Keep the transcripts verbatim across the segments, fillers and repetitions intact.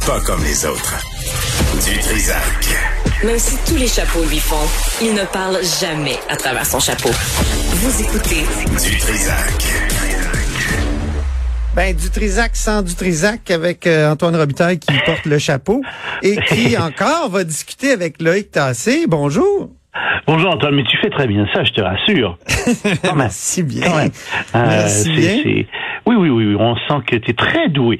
Pas comme les autres. Du Trisac. Même si tous les chapeaux lui font, il ne parle jamais à travers son chapeau. Vous écoutez Du Trisac. Ben, du Trisac sans du Trisac avec euh, Antoine Robitaille qui porte le chapeau et qui encore va discuter avec Loïc Tassé. Bonjour. Bonjour Antoine, mais tu fais très bien ça, je te rassure. Merci bien. Euh, Merci c'est, bien. c'est... Oui, oui, oui, on sent que tu es très doué.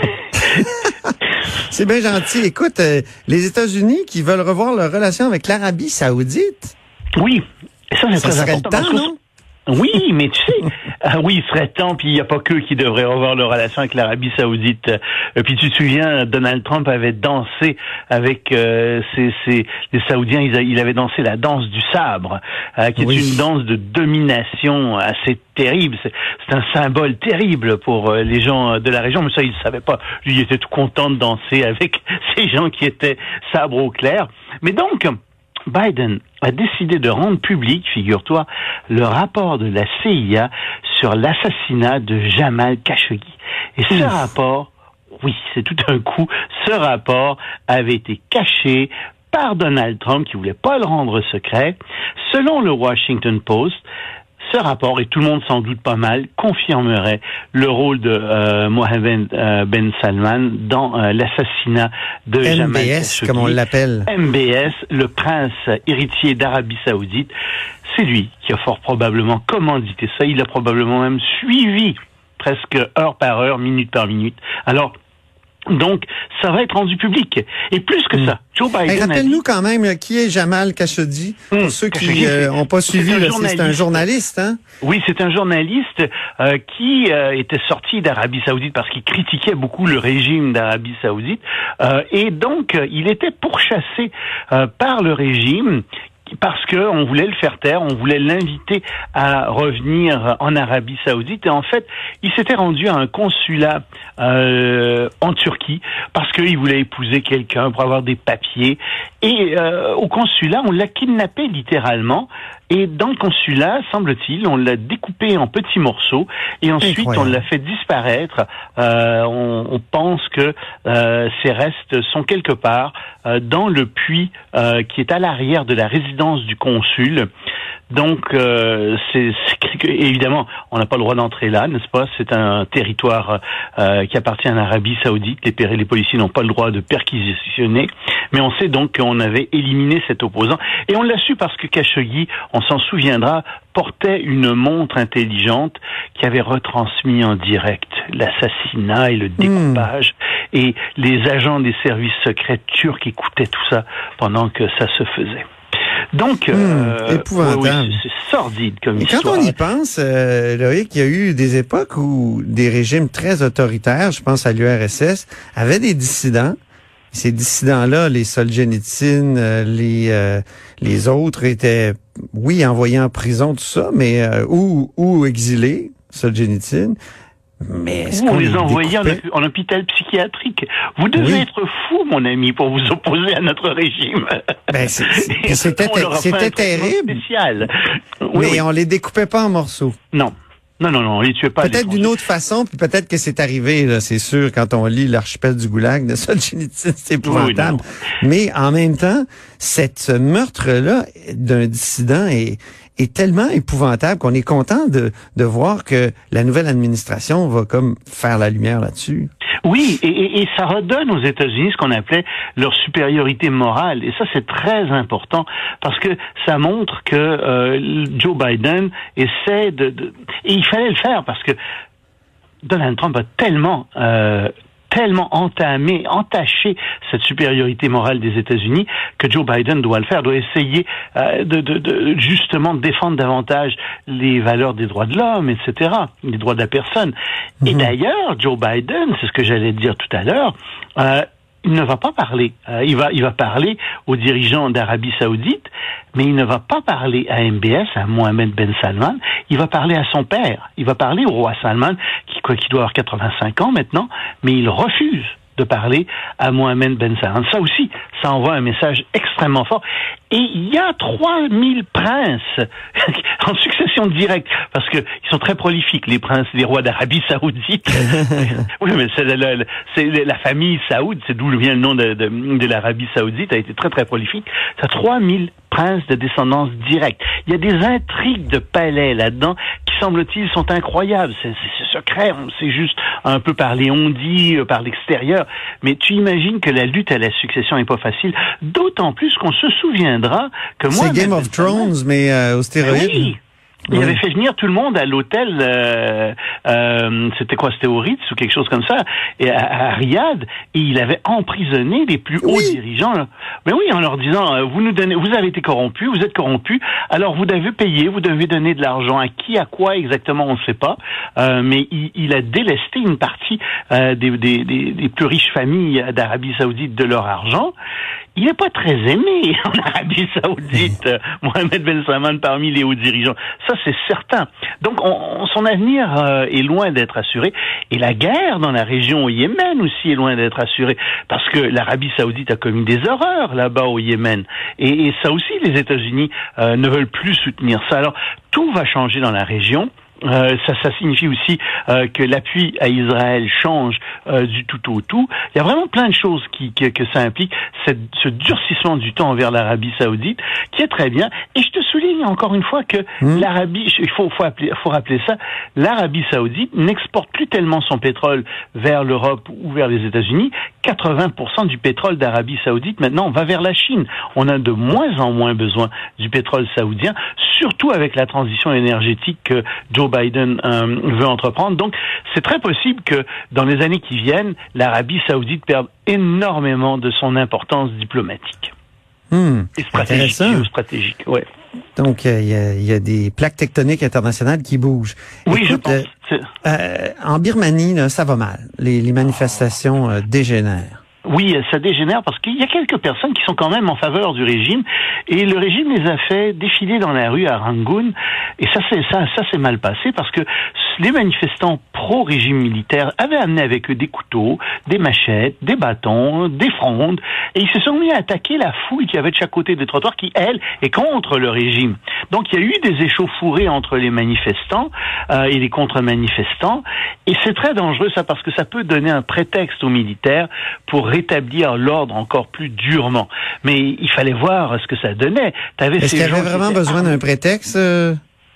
C'est bien gentil. Écoute, euh, les États-Unis qui veulent revoir leur relation avec l'Arabie Saoudite. Oui, ça c'est Ça très serait important. le temps, parce que- non? Oui, mais tu sais, ah oui, il serait temps, puis il n'y a pas qu'eux qui devraient revoir leur relation avec l'Arabie Saoudite. Euh, puis tu te souviens, Donald Trump avait dansé avec euh, ses, ses, les Saoudiens, il, a, il avait dansé la danse du sabre, euh, qui Oui. est une danse de domination assez terrible. C'est, c'est un symbole terrible pour euh, les gens de la région, mais ça, il ne savait pas. Lui, il était tout content de danser avec ces gens qui étaient sabre au clair. Mais donc, Biden a décidé de rendre public, figure-toi, le rapport de la C I A sur l'assassinat de Jamal Khashoggi. Et ce Ouf. rapport, oui, c'est tout un coup, ce rapport avait été caché par Donald Trump qui voulait pas le rendre secret. Selon le Washington Post, ce rapport, et tout le monde s'en doute pas mal, confirmerait le rôle de euh, Mohammed euh, Ben Salman dans euh, l'assassinat de M Jamal B S, Khashoggi. comme on l'appelle. M B S, le prince héritier d'Arabie Saoudite, c'est lui qui a fort probablement commandité ça. Il a probablement même suivi presque heure par heure, minute par minute. Alors, donc, ça va être rendu public. Et plus que ça, Joe Biden Hey, a dit... rappelle-nous quand même là, qui est Jamal Khashoggi. Pour Hum, ceux Khashoggi, qui n'ont pas c'est suivi, un là, c'est, c'est un journaliste. journaliste, hein? Oui, c'est un journaliste euh, qui euh, était sorti d'Arabie Saoudite parce qu'il critiquait beaucoup le régime d'Arabie Saoudite. Euh, et donc, euh, il était pourchassé euh, par le régime parce que on voulait le faire taire, on voulait l'inviter à revenir en Arabie Saoudite. Et en fait, il s'était rendu à un consulat euh, en Turquie parce qu'il voulait épouser quelqu'un pour avoir des papiers. Et euh, au consulat, on l'a kidnappé littéralement. Et dans le consulat, semble-t-il, on l'a découpé en petits morceaux et ensuite Incroyable. on l'a fait disparaître. Euh, on, on pense que euh, ces restes sont quelque part euh, dans le puits euh, qui est à l'arrière de la résidence du consul. Donc, euh, c'est, c'est évidemment, on n'a pas le droit d'entrer là, n'est-ce pas? C'est un territoire euh, qui appartient à l'Arabie Saoudite. Les, les policiers n'ont pas le droit de perquisitionner. Mais on sait donc qu'on avait éliminé cet opposant. Et on l'a su parce que Khashoggi, on s'en souviendra, portait une montre intelligente qui avait retransmis en direct l'assassinat et le découpage. Mmh. Et les agents des services secrets turcs écoutaient tout ça pendant que ça se faisait. Donc, Mmh, euh, épouvantable. ouais, oui, c'est, c'est sordide comme Et quand histoire. on y pense, euh, Loïc, il y a eu des époques où des régimes très autoritaires, je pense à l'U R S S, avaient des dissidents. Ces dissidents-là, les Solzhenitsyn, euh, les euh, les autres étaient, oui, envoyés en prison, tout ça, mais euh, ou ou exilés, Solzhenitsyn. Mais est-ce Ou qu'on on les les envoyait en, découpait? en hôpital psychiatrique. Vous devez Oui. être fou, mon ami, pour vous opposer à notre régime. Ben, c'est- c'est- puis c'était- On leur a fait c'était un traitement terrible. Spécial. Oui, Mais oui. on les découpait pas en morceaux. Non. Non, non, non, on les tuait pas. Peut-être d'une autre façon, puis peut-être que c'est arrivé, là, c'est sûr, quand on lit l'archipel du Goulag de Solzhenitsyn, c'est épouvantable. Oui, Mais en même temps, cette ce meurtre-là d'un dissident est, est tellement épouvantable qu'on est content de, de voir que la nouvelle administration va comme faire la lumière là-dessus. Oui, et, et, et ça redonne aux États-Unis ce qu'on appelait leur supériorité morale. Et ça, c'est très important parce que ça montre que euh, Joe Biden essaie de, de... Et il fallait le faire parce que Donald Trump a tellement... Euh, tellement entamé, entaché cette supériorité morale des États-Unis que Joe Biden doit le faire, doit essayer euh, de, de, de justement de défendre davantage les valeurs des droits de l'homme, et cetera, les droits de la personne. Mm-hmm. Et d'ailleurs, Joe Biden, c'est ce que j'allais dire tout à l'heure, euh, il ne va pas parler. Euh, il va, il va parler aux dirigeants d'Arabie Saoudite, mais il ne va pas parler à M B S, à Mohammed Ben Salman. Il va parler à son père. Il va parler au roi Salman, qui, quoi, qui doit avoir quatre-vingt-cinq ans maintenant, mais il refuse de parler à Mohamed Ben Salman. Ça aussi, ça envoie un message extrêmement fort. Et il y a trois mille princes en succession directe, parce que ils sont très prolifiques, les princes, les rois d'Arabie Saoudite. Oui, mais c'est la, la, c'est la famille Saoud, c'est d'où vient le nom de, de, de l'Arabie Saoudite, a été très très prolifique. Ça a trois mille princes de descendance directe. Il y a des intrigues de palais là-dedans qui, semble-t-il, sont incroyables. C'est, c'est, c'est secret, on sait juste un peu par les on-dit, par l'extérieur. Mais tu imagines que la lutte à la succession est pas facile, d'autant plus qu'on se souviendra que moi... C'est Game of Thrones, mais euh, aux stéroïdes. Oui. Il oui. avait fait venir tout le monde à l'hôtel, euh, euh, c'était quoi, c'était au Ritz ou quelque chose comme ça, et à, à Riyad, et il avait emprisonné les plus hauts oui. dirigeants. Là. Mais oui, en leur disant, euh, vous nous donnez, vous avez été corrompus, vous êtes corrompus, alors vous devez payer, vous devez donner de l'argent à qui, à quoi exactement, on ne sait pas, euh, mais il, il a délesté une partie euh, des, des, des, des plus riches familles d'Arabie Saoudite de leur argent. Il n'est pas très aimé en Arabie Saoudite, euh, Mohamed Ben Salman, parmi les hauts dirigeants. Ça, c'est certain. Donc, on, on, son avenir euh, est loin d'être assuré. Et la guerre dans la région au Yémen aussi est loin d'être assurée. Parce que l'Arabie Saoudite a commis des horreurs là-bas au Yémen. Et, et ça aussi, les États-Unis euh, ne veulent plus soutenir ça. Alors, tout va changer dans la région. Euh, ça, ça signifie aussi euh, que l'appui à Israël change euh, du tout au tout. Il y a vraiment plein de choses qui, que, que ça implique, cette, ce durcissement du temps envers l'Arabie Saoudite, qui est très bien. Et je te souligne encore une fois que mmh. l'Arabie, il faut, faut, appeler, faut rappeler ça, l'Arabie Saoudite n'exporte plus tellement son pétrole vers l'Europe ou vers les États-Unis. quatre-vingts pour cent du pétrole d'Arabie Saoudite maintenant va vers la Chine. On a de moins en moins besoin du pétrole saoudien, surtout avec la transition énergétique que Joe Biden euh, veut entreprendre. Donc, c'est très possible que dans les années qui viennent, l'Arabie Saoudite perde énormément de son importance diplomatique. Mmh, et stratégique, géostratégique, ouais. Donc, il euh, y, y a des plaques tectoniques internationales qui bougent. Oui, Écoute, je pense. Euh, euh, en Birmanie, là, ça va mal. Les, les manifestations euh, dégénèrent. Oui, ça dégénère parce qu'il y a quelques personnes qui sont quand même en faveur du régime et le régime les a fait défiler dans la rue à Rangoon et ça c'est ça ça s'est mal passé parce que les manifestants pro-régime militaire avaient amené avec eux des couteaux, des machettes, des bâtons, des frondes et ils se sont mis à attaquer la foule qui avait de chaque côté des trottoirs qui elle est contre le régime. Donc il y a eu des échauffourées entre les manifestants euh, et les contre-manifestants et c'est très dangereux ça parce que ça peut donner un prétexte aux militaires pour rétablir l'ordre encore plus durement. Mais il fallait voir ce que ça donnait. T'avais Est-ce qu'il y avait vraiment besoin d'un prétexte euh...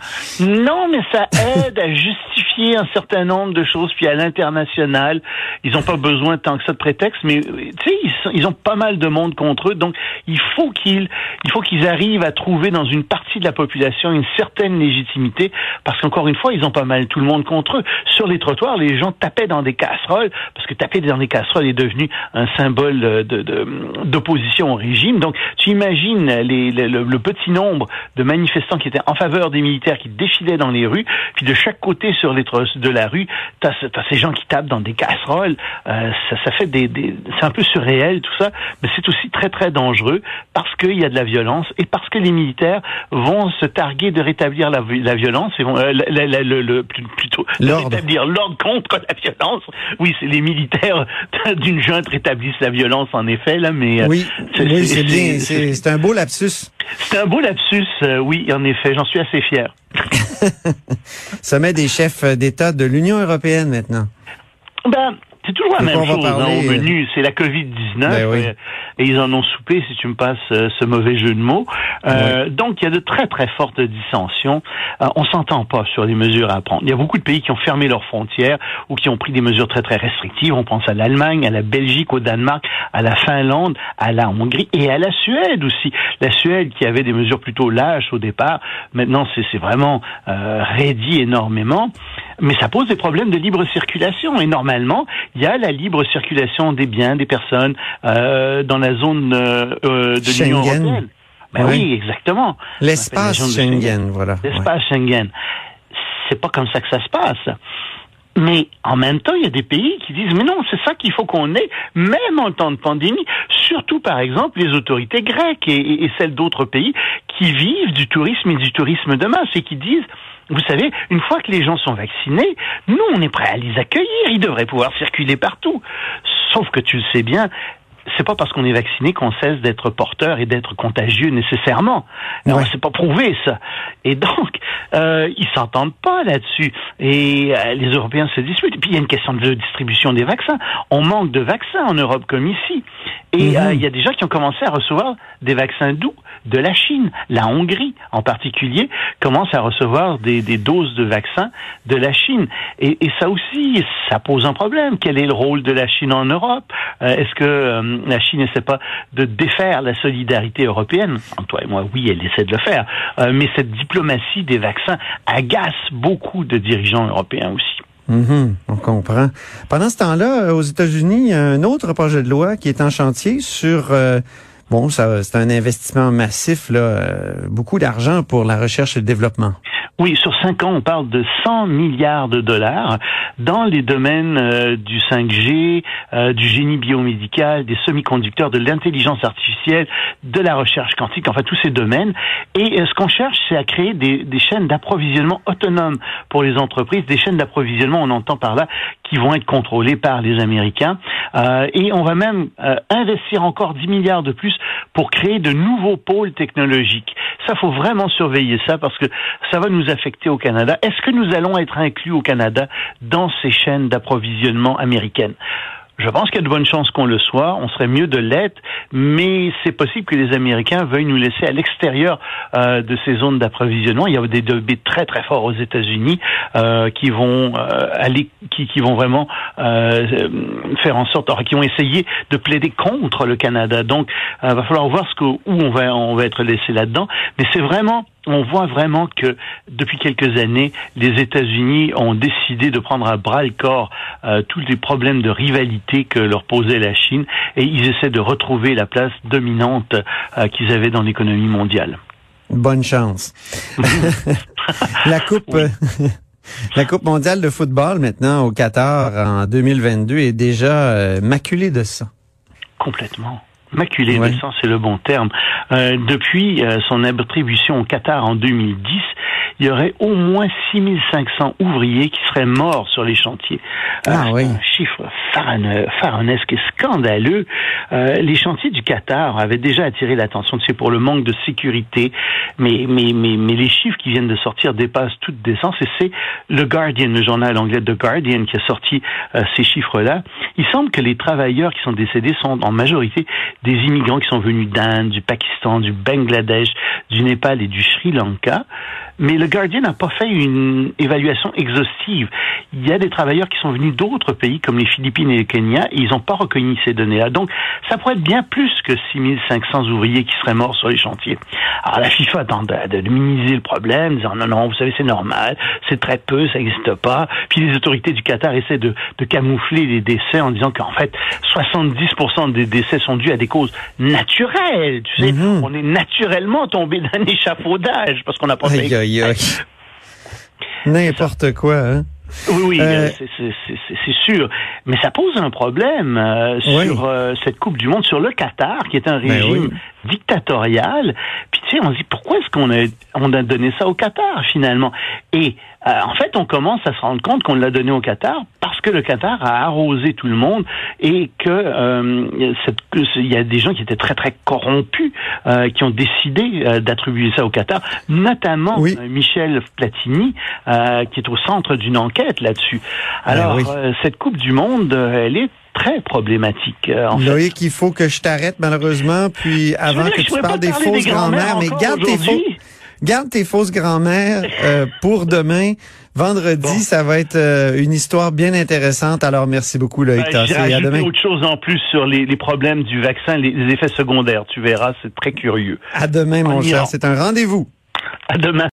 Non, mais ça aide à justifier un certain nombre de choses. Puis à l'international, ils n'ont pas besoin tant que ça de prétexte, mais tu sais, ils, ils ont pas mal de monde contre eux. Donc, il faut qu'ils, il faut qu'ils arrivent à trouver dans une partie de la population une certaine légitimité, parce qu'encore une fois, ils ont pas mal tout le monde contre eux. Sur les trottoirs, les gens tapaient dans des casseroles, parce que taper dans des casseroles est devenu un symbole de, de, d'opposition au régime. Donc, tu imagines les, le, le petit nombre de manifestants qui étaient en faveur des militaires qui défilaient dans les rues, puis de chaque côté sur les trosses de la rue, t'as, t'as ces gens qui tapent dans des casseroles, euh, ça, ça fait des, des, c'est un peu surréel tout ça, mais c'est aussi très très dangereux parce qu'il y a de la violence et parce que les militaires vont se targuer de rétablir la, la violence et vont euh, la, la, le, le, plutôt de rétablir l'ordre contre la violence. Oui, c'est les militaires d'une junte rétablissent la violence en effet là, mais oui, c'est, oui, c'est, c'est bien, c'est, c'est un beau lapsus. C'est un beau lapsus, euh, oui, en effet, j'en suis assez fier. Sommet des chefs d'État de l'Union européenne maintenant. Ben, c'est toujours la même chose hein, au menu, c'est la covid dix-neuf ben oui. euh, et ils en ont soupé, si tu me passes euh, ce mauvais jeu de mots. Euh, oui. Donc il y a de très très fortes dissensions. Euh, on s'entend pas sur les mesures à prendre. Il y a beaucoup de pays qui ont fermé leurs frontières ou qui ont pris des mesures très très restrictives. On pense à l'Allemagne, à la Belgique, au Danemark, à la Finlande, à la Hongrie et à la Suède aussi. La Suède qui avait des mesures plutôt lâches au départ, maintenant c'est, c'est vraiment euh, raidi énormément. Mais ça pose des problèmes de libre circulation et normalement il y a la libre circulation des biens, des personnes euh, dans la zone euh, de Schengen. l'Union européenne. Ben oui. oui, exactement. L'espace Schengen, Schengen, voilà. L'espace ouais. Schengen. C'est pas comme ça que ça se passe. Mais en même temps, il y a des pays qui disent mais non, c'est ça qu'il faut qu'on ait, même en temps de pandémie. Surtout, par exemple, les autorités grecques et, et, et celles d'autres pays qui vivent du tourisme et du tourisme de masse et qui disent vous savez, une fois que les gens sont vaccinés, nous, on est prêts à les accueillir. Ils devraient pouvoir circuler partout. sauf que tu le sais bien, c'est pas parce qu'on est vacciné qu'on cesse d'être porteur et d'être contagieux nécessairement. Non, ouais. C'est pas prouvé ça. Et donc, euh, ils s'entendent pas là-dessus. Et euh, les Européens se disputent. Et puis il y a une question de distribution des vaccins. On manque de vaccins en Europe comme ici. Et il mm-hmm. euh, y a des gens qui ont commencé à recevoir des vaccins doux de la Chine. La Hongrie, en particulier, commence à recevoir des, des doses de vaccins de la Chine. Et, et ça aussi, ça pose un problème. Quel est le rôle de la Chine en Europe? euh, Est-ce que euh, la Chine n'essaie pas de défaire la solidarité européenne? Toi et moi, oui, elle essaie de le faire. Euh, mais cette diplomatie des vaccins agace beaucoup de dirigeants européens aussi. Mm-hmm, on comprend. Pendant ce temps-là, aux États-Unis, il y a un autre projet de loi qui est en chantier sur... Euh, bon, ça, c'est un investissement massif, là, euh, beaucoup d'argent pour la recherche et le développement. Oui, sur cinq ans, on parle de cent milliards de dollars dans les domaines euh, du cinq G, euh, du génie biomédical, des semi-conducteurs, de l'intelligence artificielle, de la recherche quantique, enfin tous ces domaines. Et euh, ce qu'on cherche, c'est à créer des, des chaînes d'approvisionnement autonomes pour les entreprises, des chaînes d'approvisionnement, on entend par là, qui vont être contrôlées par les Américains. Euh, et on va même euh, investir encore dix milliards de plus pour créer de nouveaux pôles technologiques. Ça, faut vraiment surveiller ça parce que ça va nous affecter au Canada. Est-ce que nous allons être inclus au Canada dans ces chaînes d'approvisionnement américaines? Je pense qu'il y a de bonnes chances qu'on le soit. On serait mieux de l'être, mais c'est possible que les Américains veuillent nous laisser à l'extérieur euh, de ces zones d'approvisionnement. Il y a des lobbies très très forts aux États-Unis euh, qui vont euh, aller, qui, qui vont vraiment euh, faire en sorte, qui vont essayer de plaider contre le Canada. Donc, il euh, va falloir voir ce que, où on va on va être laissé là-dedans. Mais c'est vraiment on voit vraiment que depuis quelques années, les États-Unis ont décidé de prendre à bras-le-corps euh, tous les problèmes de rivalité que leur posait la Chine et ils essaient de retrouver la place dominante euh, qu'ils avaient dans l'économie mondiale. Bonne chance. La coupe... Oui. La Coupe mondiale de football maintenant au Qatar en deux mille vingt-deux est déjà euh, maculée de sang. Complètement. Maculé ouais. de sang, c'est le bon terme. Euh, depuis euh, son attribution au Qatar en deux mille dix, il y aurait au moins six mille cinq cents ouvriers qui seraient morts sur les chantiers. Ah euh, oui. C'est un chiffre pharaonesque et scandaleux. Euh, les chantiers du Qatar avaient déjà attiré l'attention, tu sais, pour le manque de sécurité, mais, mais, mais, mais les chiffres qui viennent de sortir dépassent toute décence et c'est le Guardian, le journal anglais The Guardian, qui a sorti euh, ces chiffres-là. Il semble que les travailleurs qui sont décédés sont en majorité des immigrants qui sont venus d'Inde, du Pakistan, du Bangladesh, du Népal et du Sri Lanka. Mais le Guardian n'a pas fait une évaluation exhaustive. Il y a des travailleurs qui sont venus d'autres pays, comme les Philippines et le Kenya, et ils n'ont pas reconnu ces données-là. Donc, ça pourrait être bien plus que six mille cinq cents ouvriers qui seraient morts sur les chantiers. Alors, la FIFA tente de, de minimiser le problème, disant non, non, vous savez, c'est normal, c'est très peu, ça n'existe pas. Puis les autorités du Qatar essaient de, de camoufler les décès en disant qu'en fait, soixante-dix pour cent des décès sont dus à des causes naturelles. Tu sais, mm-hmm. on est naturellement tombé d'un échafaudage parce qu'on n'a pas fait... Aïe, aïe. N'importe quoi, hein? Oui, oui, euh... c'est, c'est, c'est, c'est sûr. Mais ça pose un problème euh, oui. sur euh, cette Coupe du Monde, sur le Qatar, qui est un régime ben oui. dictatorial. Puis tu sais, on se dit, pourquoi est-ce qu'on a, on a donné ça au Qatar, finalement? Et euh, en fait, on commence à se rendre compte qu'on l'a donné au Qatar parce que le Qatar a arrosé tout le monde et que euh, cette, il y a des gens qui étaient très, très corrompus euh, qui ont décidé euh, d'attribuer ça au Qatar, notamment oui. euh, Michel Platini, euh, qui est au centre d'une enquête là-dessus. Alors, ben oui. euh, cette Coupe du Monde, euh, elle est très problématique. Euh, en Loïc, fait. il faut que je t'arrête malheureusement, puis avant que, que tu parles des fausses des grand-mères, mais garde tes, faux, garde tes fausses grand-mères euh, pour demain. Vendredi, bon. ça va être euh, une histoire bien intéressante. Alors, merci beaucoup, Loïc ben, Tassé. J'ai à demain. autre chose en plus sur les, les problèmes du vaccin, les, les effets secondaires. Tu verras, c'est très curieux. À demain, mon cher. C'est un rendez-vous. À demain.